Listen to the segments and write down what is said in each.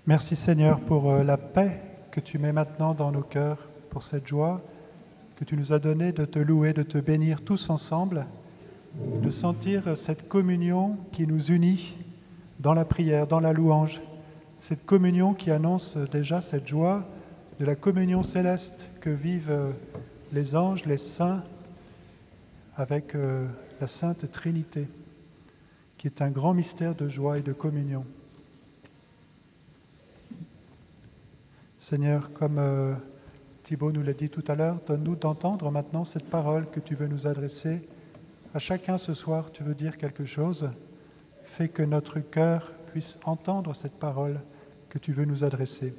Merci Seigneur pour la paix que tu mets maintenant dans nos cœurs, pour cette joie que tu nous as donnée de te louer, de te bénir tous ensemble, de sentir cette communion qui nous unit dans la prière, dans la louange, cette communion qui annonce déjà cette joie de la communion céleste que vivent les anges, les saints, avec la Sainte Trinité, qui est un grand mystère de joie et de communion. Seigneur, comme Thibaut nous l'a dit tout à l'heure, donne-nous d'entendre maintenant cette parole que tu veux nous adresser. À chacun ce soir, tu veux dire quelque chose. Fais que notre cœur puisse entendre cette parole que tu veux nous adresser.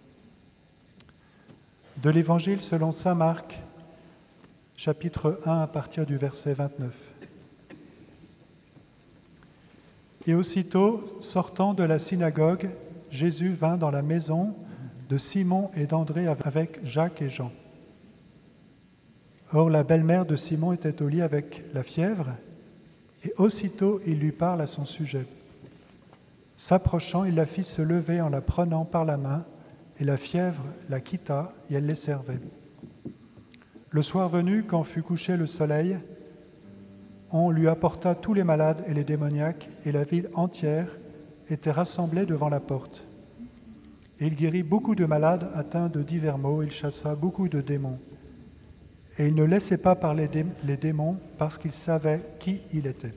De l'Évangile selon saint Marc, chapitre 1 à partir du verset 29. Et aussitôt, sortant de la synagogue, Jésus vint dans la maison de Simon et d'André avec Jacques et Jean. Or, la belle-mère de Simon était au lit avec la fièvre, et aussitôt il lui parle à son sujet. S'approchant, il la fit se lever en la prenant par la main, et la fièvre la quitta, et elle les servait. Le soir venu, quand fut couché le soleil, on lui apporta tous les malades et les démoniaques, et la ville entière était rassemblée devant la porte. Et il guérit beaucoup de malades atteints de divers maux, il chassa beaucoup de démons. Et il ne laissait pas parler les démons parce qu'il savait qui il était.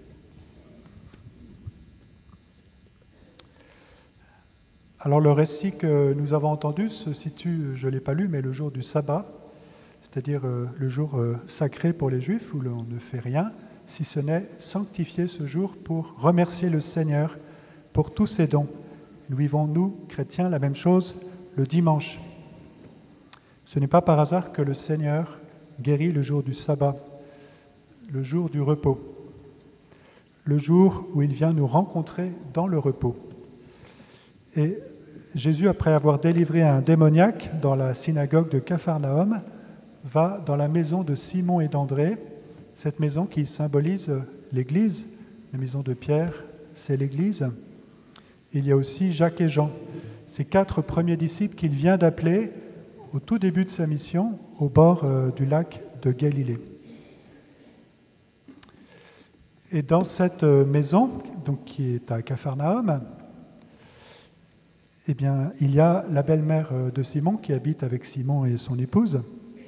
Alors le récit que nous avons entendu se situe, je ne l'ai pas lu, mais le jour du sabbat, c'est-à-dire le jour sacré pour les Juifs où l'on ne fait rien, si ce n'est sanctifier ce jour pour remercier le Seigneur pour tous ses dons. Nous vivons, nous, chrétiens, la même chose le dimanche. Ce n'est pas par hasard que le Seigneur guérit le jour du sabbat, le jour du repos, le jour où il vient nous rencontrer dans le repos. Et Jésus, après avoir délivré un démoniaque dans la synagogue de Capharnaüm, va dans la maison de Simon et d'André, cette maison qui symbolise l'Église, la maison de Pierre, c'est l'Église. Il y a aussi Jacques et Jean, ces 4 premiers disciples qu'il vient d'appeler au tout début de sa mission au bord du lac de Galilée. Et dans cette maison, donc, qui est à Capharnaüm, eh bien, il y a la belle-mère de Simon qui habite avec Simon et son épouse.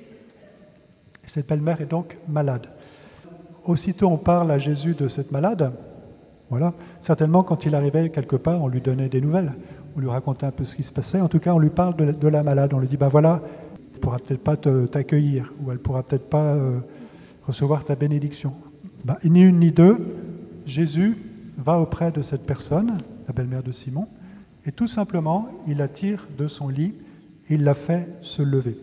Et cette belle-mère est donc malade. Aussitôt on parle à Jésus de cette malade. Voilà. Certainement, quand il arrivait quelque part, on lui donnait des nouvelles, on lui racontait un peu ce qui se passait. En tout cas, on lui parle de la malade. On lui dit, voilà, elle ne pourra peut-être pas t'accueillir, ou elle ne pourra peut-être pas recevoir ta bénédiction. Ni une ni deux, Jésus va auprès de cette personne, la belle-mère de Simon, et tout simplement, il la tire de son lit, et il la fait se lever.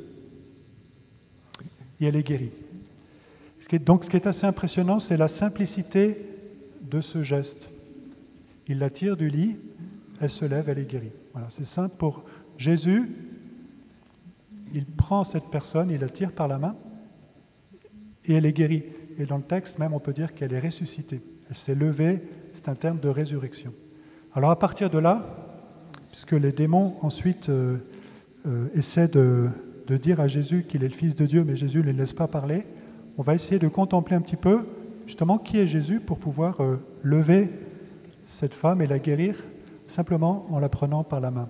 Et elle est guérie. Ce qui est assez impressionnant, c'est la simplicité de ce geste. Il la tire du lit, elle se lève, elle est guérie. Voilà, c'est simple pour Jésus. Il prend cette personne, il la tire par la main et elle est guérie. Et dans le texte même, on peut dire qu'elle est ressuscitée. Elle s'est levée, c'est un terme de résurrection. Alors à partir de là, puisque les démons ensuite essaient de dire à Jésus qu'il est le Fils de Dieu, mais Jésus ne les laisse pas parler, on va essayer de contempler un petit peu justement qui est Jésus pour pouvoir lever cette femme et la guérir simplement en la prenant par la main.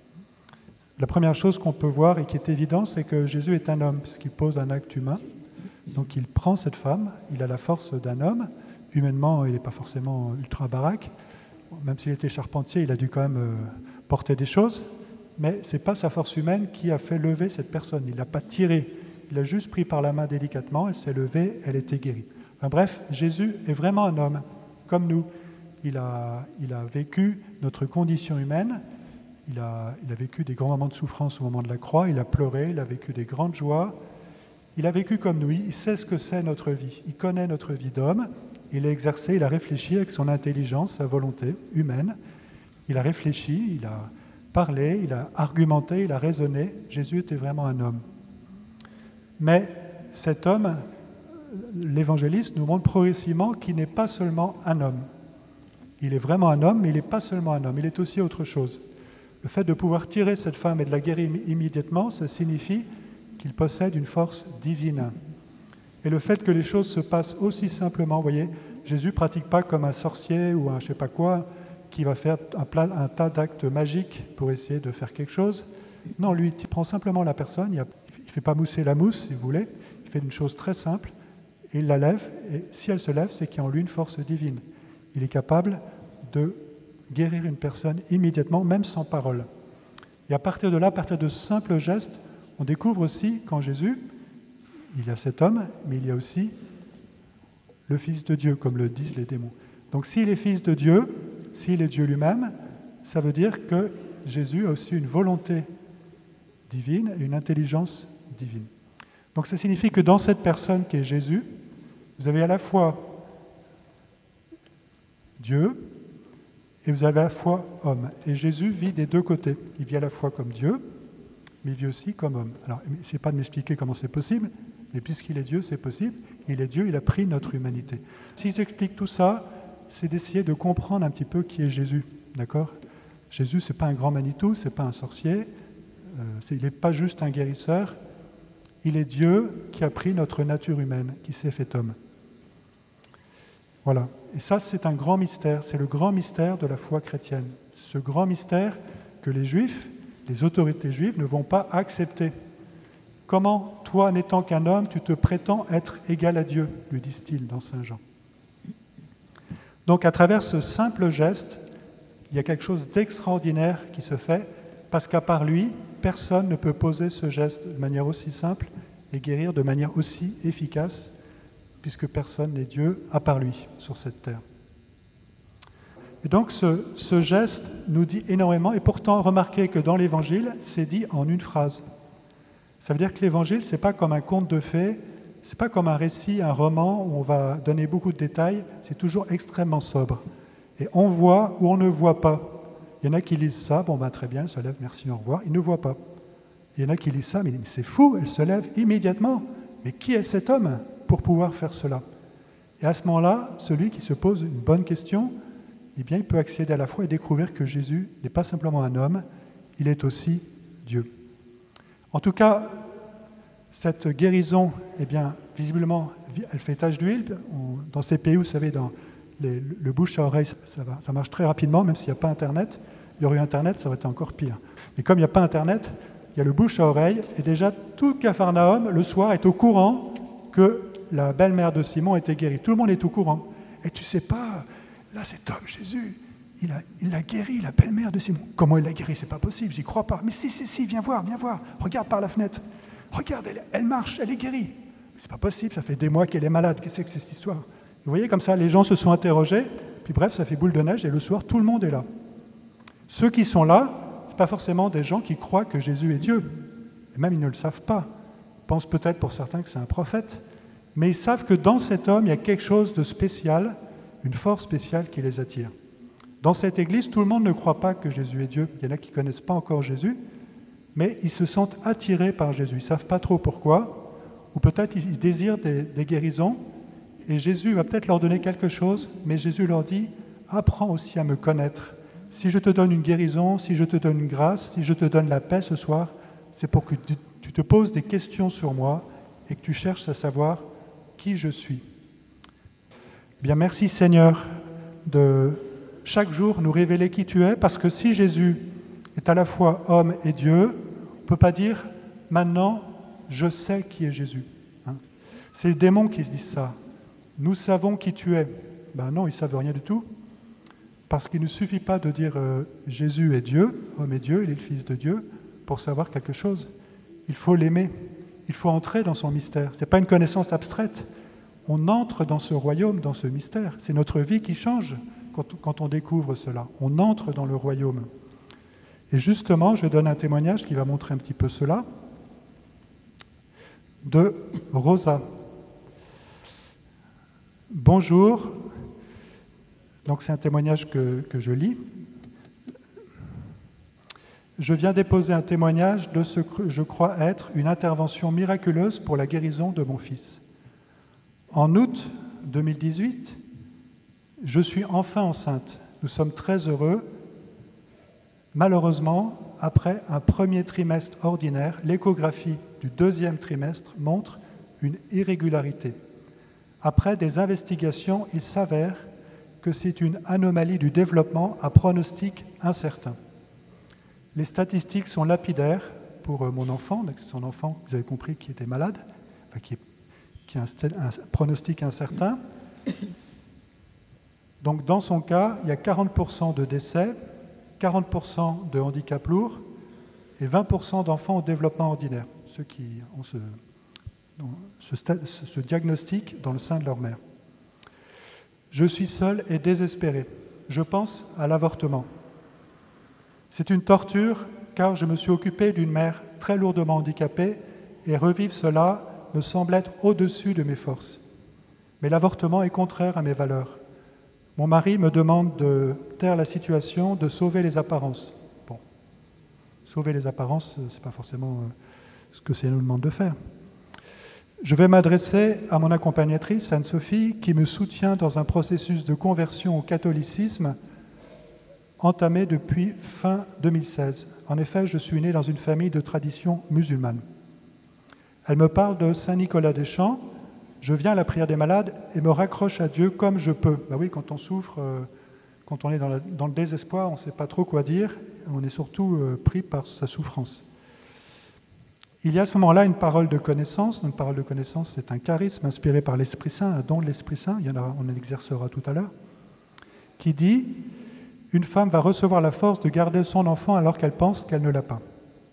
La première chose qu'on peut voir et qui est évidente, c'est que Jésus est un homme puisqu'il pose un acte humain. Donc il prend cette femme, il a la force d'un homme. Humainement, il n'est pas forcément ultra baraque. Même s'il était charpentier, il a dû quand même porter des choses. Mais ce n'est pas sa force humaine qui a fait lever cette personne. Il ne l'a pas tirée. Il a juste pris par la main délicatement, elle s'est levée, elle était guérie. Enfin, bref, Jésus est vraiment un homme, comme nous. Il a vécu notre condition humaine, il a vécu des grands moments de souffrance au moment de la croix, il a pleuré, il a vécu des grandes joies. Il a vécu comme nous, il sait ce que c'est notre vie, il connaît notre vie d'homme, il a exercé, il a réfléchi avec son intelligence, sa volonté humaine. Il a réfléchi, il a parlé, il a argumenté, il a raisonné. Jésus était vraiment un homme. Mais cet homme, l'évangéliste nous montre progressivement qu'il n'est pas seulement un homme. Il est vraiment un homme, mais il n'est pas seulement un homme, il est aussi autre chose. Le fait de pouvoir tirer cette femme et de la guérir immédiatement, ça signifie qu'il possède une force divine. Et le fait que les choses se passent aussi simplement, vous voyez, Jésus ne pratique pas comme un sorcier ou un je ne sais pas quoi, qui va faire un tas d'actes magiques pour essayer de faire quelque chose. Non, lui, il prend simplement la personne, il ne fait pas mousser la mousse, si vous voulez, il fait une chose très simple, et il la lève, et si elle se lève, c'est qu'il y a en lui une force divine. Il est capable de guérir une personne immédiatement, même sans parole. Et à partir de là, à partir de ce simple geste, on découvre aussi qu'en Jésus, il y a cet homme, mais il y a aussi le Fils de Dieu, comme le disent les démons. Donc s'il est Fils de Dieu, s'il est Dieu lui-même, ça veut dire que Jésus a aussi une volonté divine et une intelligence divine. Donc ça signifie que dans cette personne qui est Jésus, vous avez à la fois Dieu et vous avez à la fois homme. Et Jésus vit des deux côtés. Il vit à la fois comme Dieu, mais il vit aussi comme homme. Alors, ce n'est pas de m'expliquer comment c'est possible, mais puisqu'il est Dieu, c'est possible. Il est Dieu, il a pris notre humanité. Si j'explique tout ça, c'est d'essayer de comprendre un petit peu qui est Jésus. D'accord ? Jésus, ce n'est pas un grand Manitou, ce n'est pas un sorcier, il n'est pas juste un guérisseur. Il est Dieu qui a pris notre nature humaine, qui s'est fait homme. Voilà. Et ça, c'est un grand mystère. C'est le grand mystère de la foi chrétienne. Ce grand mystère que les Juifs, les autorités juives ne vont pas accepter. Comment, toi, n'étant qu'un homme, tu te prétends être égal à Dieu, lui disent-ils dans Saint Jean. Donc, à travers ce simple geste, il y a quelque chose d'extraordinaire qui se fait, parce qu'à part lui, personne ne peut poser ce geste de manière aussi simple et guérir de manière aussi efficace, puisque personne n'est Dieu à part lui sur cette terre. Et donc ce geste nous dit énormément, et pourtant remarquez que dans l'Évangile, c'est dit en une phrase. Ça veut dire que l'Évangile, ce n'est pas comme un conte de fées, ce n'est pas comme un récit, un roman où on va donner beaucoup de détails, c'est toujours extrêmement sobre. Et on voit ou on ne voit pas. Il y en a qui lisent ça, bon ben très bien, elle se lève, merci, au revoir, ils ne voient pas. Il y en a qui lisent ça, mais c'est fou, elle se lève immédiatement. Mais qui est cet homme pour pouvoir faire cela? Et à ce moment-là, celui qui se pose une bonne question, eh bien, il peut accéder à la foi et découvrir que Jésus n'est pas simplement un homme, il est aussi Dieu. En tout cas, cette guérison, eh bien, visiblement, elle fait tache d'huile. Dans ces pays, vous savez, dans le bouche à oreille, ça marche très rapidement, même s'il n'y a pas Internet. Il y aurait eu Internet, ça aurait été encore pire. Mais comme il n'y a pas Internet, il y a le bouche à oreille, et déjà tout Capharnaüm, le soir, est au courant que la belle-mère de Simon était guérie. Tout le monde est au courant. Et tu ne sais pas, là cet homme, Jésus, il a guéri la belle-mère de Simon. Comment il l'a guéri? C'est pas possible, j'y crois pas. Mais si, viens voir, regarde par la fenêtre. Regarde, elle marche, elle est guérie. C'est pas possible, ça fait des mois qu'elle est malade. Qu'est-ce que c'est que cette histoire? Vous voyez, comme ça, les gens se sont interrogés, puis bref, ça fait boule de neige, et le soir, tout le monde est là. Ceux qui sont là, ce n'est pas forcément des gens qui croient que Jésus est Dieu. Et même, ils ne le savent pas. Ils pensent peut-être pour certains que c'est un prophète, mais ils savent que dans cet homme, il y a quelque chose de spécial, une force spéciale qui les attire. Dans cette église, tout le monde ne croit pas que Jésus est Dieu. Il y en a qui ne connaissent pas encore Jésus, mais ils se sentent attirés par Jésus. Ils ne savent pas trop pourquoi, ou peut-être ils désirent des guérisons, et Jésus va peut-être leur donner quelque chose, mais Jésus leur dit « Apprends aussi à me connaître. Si je te donne une guérison, si je te donne une grâce, si je te donne la paix ce soir, c'est pour que tu te poses des questions sur moi et que tu cherches à savoir qui je suis. » Bien, merci Seigneur de chaque jour nous révéler qui tu es, parce que si Jésus est à la fois homme et Dieu, on ne peut pas dire « maintenant, je sais qui est Jésus ». C'est les démons qui se disent ça. Nous savons qui tu es. Ben non, ils ne savent rien du tout. Parce qu'il ne suffit pas de dire Jésus est Dieu, homme est Dieu, il est le Fils de Dieu, pour savoir quelque chose. Il faut l'aimer. Il faut entrer dans son mystère. Ce n'est pas une connaissance abstraite. On entre dans ce royaume, dans ce mystère. C'est notre vie qui change quand on découvre cela. On entre dans le royaume. Et justement, je donne un témoignage qui va montrer un petit peu cela, de Rosa. Bonjour, donc c'est un témoignage que je lis. Je viens déposer un témoignage de ce que je crois être une intervention miraculeuse pour la guérison de mon fils. En août 2018, je suis enfin enceinte. Nous sommes très heureux. Malheureusement, après un premier trimestre ordinaire, l'échographie du deuxième trimestre montre une irrégularité. Après des investigations, il s'avère que c'est une anomalie du développement à pronostic incertain. Les statistiques sont lapidaires pour mon enfant, son enfant, vous avez compris, qui était malade, qui a un pronostic incertain. Donc dans son cas, il y a 40% de décès, 40% de handicap lourd et 20% d'enfants au développement ordinaire, ceux qui ont ce diagnostic dans le sein de leur mère. Je suis seul et désespéré. Je pense à l'avortement. C'est une torture car je me suis occupé d'une mère très lourdement handicapée et revivre cela me semble être au-dessus de mes forces. Mais l'avortement est contraire à mes valeurs. Mon mari me demande de taire la situation, de sauver les apparences. Bon, sauver les apparences, ce n'est pas forcément ce que c'est nous demande de faire. Je vais m'adresser à mon accompagnatrice, Anne-Sophie, qui me soutient dans un processus de conversion au catholicisme entamé depuis fin 2016. En effet, je suis né dans une famille de tradition musulmane. Elle me parle de Saint Nicolas des Champs. Je viens à la prière des malades et me raccroche à Dieu comme je peux. Ben oui, quand on souffre, quand on est dans le désespoir, on ne sait pas trop quoi dire. On est surtout pris par sa souffrance. Il y a à ce moment-là une parole de connaissance. Une parole de connaissance, c'est un charisme inspiré par l'Esprit Saint, un don de l'Esprit Saint, on l'exercera tout à l'heure, qui dit « Une femme va recevoir la force de garder son enfant alors qu'elle pense qu'elle ne l'a pas ».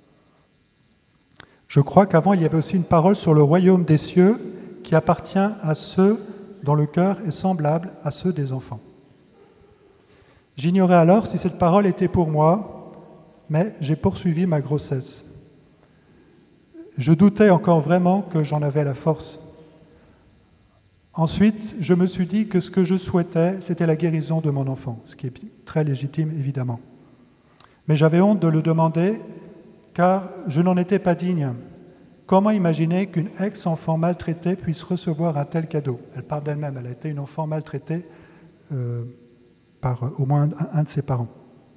Je crois qu'avant, il y avait aussi une parole sur le royaume des cieux qui appartient à ceux dont le cœur est semblable à ceux des enfants. J'ignorais alors si cette parole était pour moi, mais j'ai poursuivi ma grossesse. Je doutais encore vraiment que j'en avais la force. Ensuite, je me suis dit que ce que je souhaitais, c'était la guérison de mon enfant, ce qui est très légitime, évidemment. Mais j'avais honte de le demander, car je n'en étais pas digne. Comment imaginer qu'une ex-enfant maltraitée puisse recevoir un tel cadeau? Elle parle d'elle-même, elle a été une enfant maltraitée par au moins un de ses parents.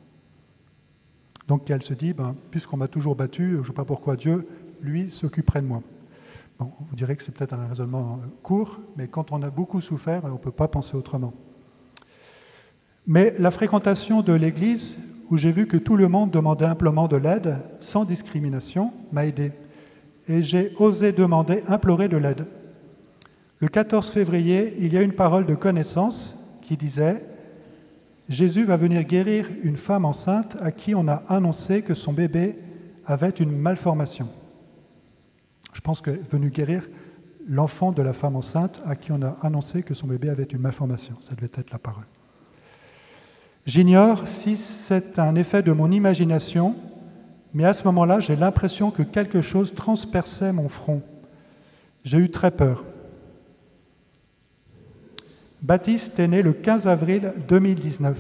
Donc elle se dit, puisqu'on m'a toujours battu, je ne sais pas pourquoi Dieu, lui, s'occuperait de moi. Bon, vous direz que c'est peut-être un raisonnement court, mais quand on a beaucoup souffert, on ne peut pas penser autrement. Mais la fréquentation de l'Église, où j'ai vu que tout le monde demandait humblement de l'aide, sans discrimination, m'a aidé. Et j'ai osé demander, implorer de l'aide. Le 14 février, il y a une parole de connaissance qui disait « Jésus va venir guérir une femme enceinte à qui on a annoncé que son bébé avait une malformation. » Je pense qu'elle est venue guérir l'enfant de la femme enceinte à qui on a annoncé que son bébé avait une malformation. Ça devait être la parole. J'ignore si c'est un effet de mon imagination, mais à ce moment-là, j'ai l'impression que quelque chose transperçait mon front. J'ai eu très peur. Baptiste est né le 15 avril 2019.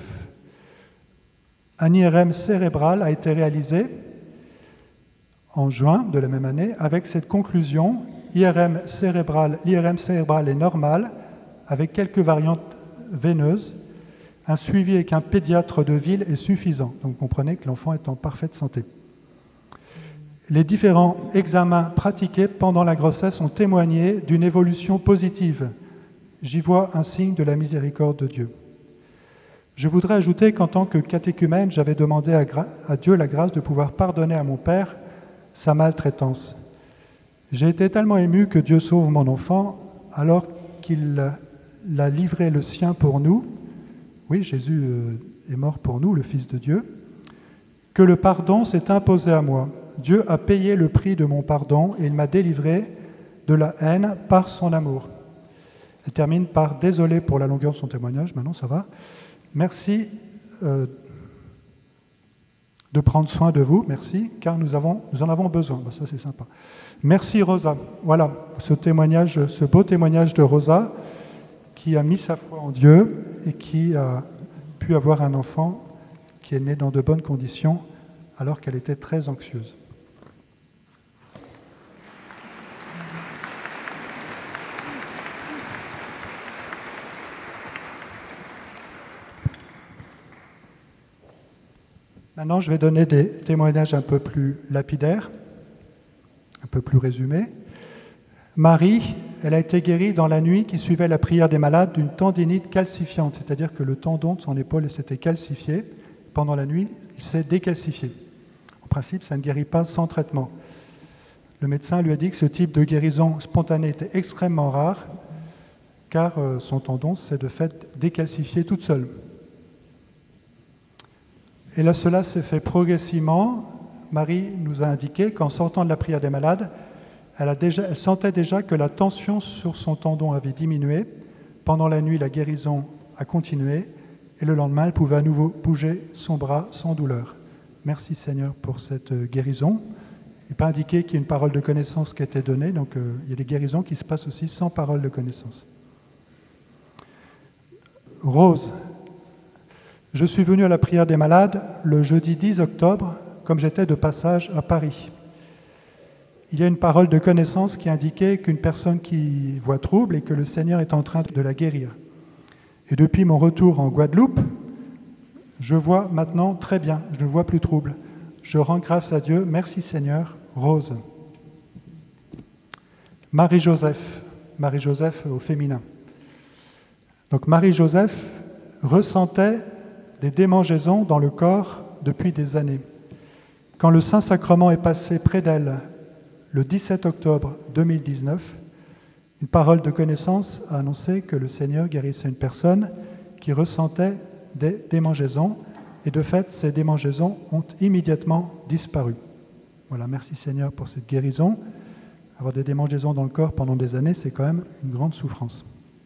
Un IRM cérébral a été réalisé en juin de la même année avec cette conclusion, l'IRM cérébral est normal avec quelques variantes veineuses. Un suivi avec un pédiatre de ville est suffisant. Donc vous comprenez que l'enfant est en parfaite santé. Les différents examens pratiqués pendant la grossesse ont témoigné d'une évolution positive. J'y vois un signe de la miséricorde de Dieu. Je voudrais ajouter qu'en tant que catéchumène, j'avais demandé à Dieu la grâce de pouvoir pardonner à mon père sa maltraitance. J'ai été tellement ému que Dieu sauve mon enfant alors qu'il a livré le sien pour nous. Oui, Jésus est mort pour nous, le Fils de Dieu. Que le pardon s'est imposé à moi. Dieu a payé le prix de mon pardon et il m'a délivré de la haine par son amour. Elle termine par « Désolé pour la longueur de son témoignage, maintenant ça va. Merci de prendre soin de vous, merci, car nous en avons besoin. » Ça c'est sympa. Merci Rosa. Voilà, ce beau témoignage de Rosa qui a mis sa foi en Dieu et qui a pu avoir un enfant qui est né dans de bonnes conditions alors qu'elle était très anxieuse. Maintenant, je vais donner des témoignages un peu plus lapidaires, un peu plus résumés. Marie, elle a été guérie dans la nuit qui suivait la prière des malades d'une tendinite calcifiante, c'est-à-dire que le tendon de son épaule s'était calcifié. Pendant la nuit, il s'est décalcifié. En principe, ça ne guérit pas sans traitement. Le médecin lui a dit que ce type de guérison spontanée était extrêmement rare, car son tendon s'est de fait décalcifié toute seule. Et là, cela s'est fait progressivement. Marie nous a indiqué qu'en sortant de la prière des malades, elle sentait déjà que la tension sur son tendon avait diminué. Pendant la nuit, la guérison a continué et le lendemain, elle pouvait à nouveau bouger son bras sans douleur. Merci Seigneur pour cette guérison. Il n'est pas indiqué qu'il y ait une parole de connaissance qui a été donnée, donc il y a des guérisons qui se passent aussi sans parole de connaissance. Rose, je suis venu à la prière des malades le jeudi 10 octobre, comme j'étais de passage à Paris. Il y a une parole de connaissance qui indiquait qu'une personne qui voit trouble et que le Seigneur est en train de la guérir. Et depuis mon retour en Guadeloupe, je vois maintenant très bien, je ne vois plus trouble. Je rends grâce à Dieu, merci Seigneur, Rose. Marie-Joseph au féminin. Donc Marie-Joseph ressentait des démangeaisons dans le corps depuis des années. Quand le Saint-Sacrement est passé près d'elle, le 17 octobre 2019, une parole de connaissance a annoncé que le Seigneur guérissait une personne qui ressentait des démangeaisons et de fait, ces démangeaisons ont immédiatement disparu. Voilà, merci Seigneur pour cette guérison. Avoir des démangeaisons dans le corps pendant des années, c'est quand même une grande souffrance.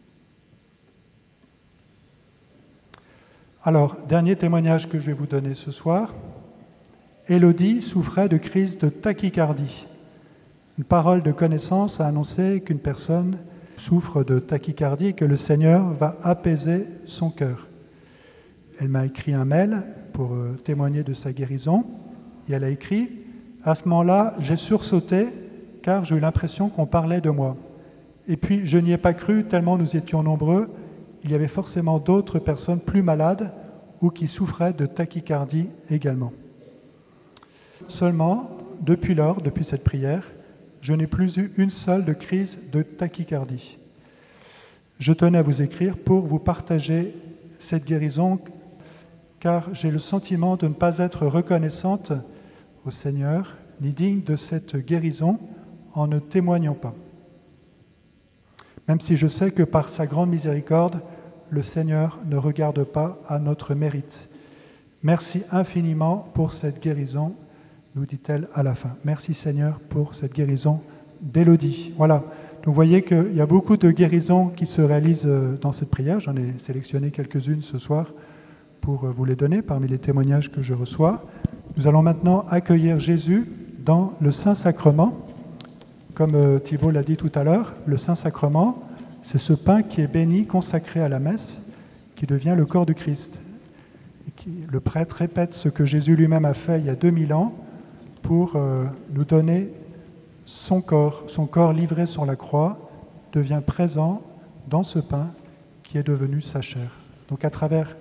Alors, dernier témoignage que je vais vous donner ce soir. Élodie souffrait de crise de tachycardie. Une parole de connaissance a annoncé qu'une personne souffre de tachycardie et que le Seigneur va apaiser son cœur. Elle m'a écrit un mail pour témoigner de sa guérison et elle a écrit « À ce moment-là, j'ai sursauté car j'ai eu l'impression qu'on parlait de moi. Et puis, je n'y ai pas cru tellement nous étions nombreux. Il y avait forcément d'autres personnes plus malades ou qui souffraient de tachycardie également. Seulement, depuis lors, depuis cette prière, je n'ai plus eu une seule de crise de tachycardie. Je tenais à vous écrire pour vous partager cette guérison, car j'ai le sentiment de ne pas être reconnaissante au Seigneur, ni digne de cette guérison en ne témoignant pas. Même si je sais que par sa grande miséricorde, le Seigneur ne regarde pas à notre mérite. Merci infiniment pour cette guérison, nous dit-elle à la fin. Merci Seigneur pour cette guérison d'Élodie. Voilà, donc vous voyez qu'il y a beaucoup de guérisons qui se réalisent dans cette prière. J'en ai sélectionné quelques-unes ce soir pour vous les donner parmi les témoignages que je reçois. Nous allons maintenant accueillir Jésus dans le Saint-Sacrement. Comme Thibault l'a dit tout à l'heure, le Saint-Sacrement, c'est ce pain qui est béni, consacré à la messe, qui devient le corps du Christ. Le prêtre répète ce que Jésus lui-même a fait il y a 2000 ans pour nous donner son corps livré sur la croix devient présent dans ce pain qui est devenu sa chair. Donc à travers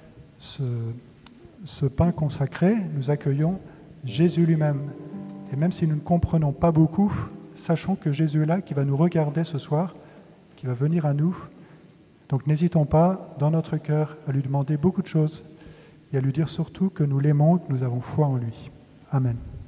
ce pain consacré, nous accueillons Jésus lui-même. Et même si nous ne comprenons pas beaucoup, sachons que Jésus est là, qui va nous regarder ce soir, qui va venir à nous. Donc n'hésitons pas, dans notre cœur, à lui demander beaucoup de choses et à lui dire surtout que nous l'aimons, que nous avons foi en lui. Amen.